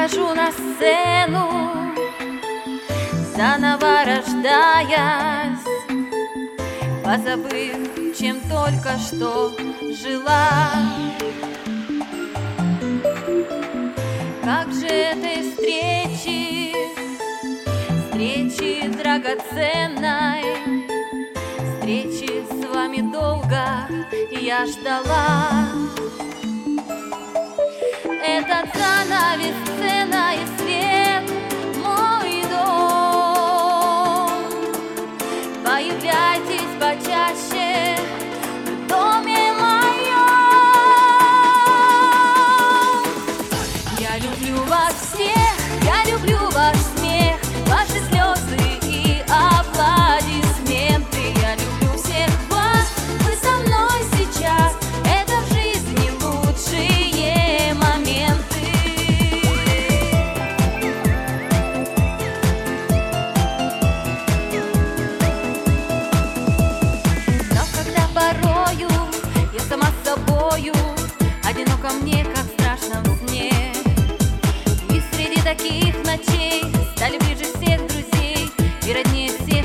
выхожу на сцену, заново рождаясь, позабыв, чем только что жила. Как же этой встречи драгоценной, встречи с вами долго я ждала. Этот занавес, сцена и свет, мой дом. Появляйтесь почаще в доме моем. Я люблю вас всех, я люблю ваш смех, ваши слезы и аплодисменты. Я люблю всех вас, вы со мной сейчас, это в жизни лучшие моменты. Но когда порою я сама с собою, одиноко мне, как в страшном сне, вы среди таких ночей стали ближе всех друзей и роднее всех.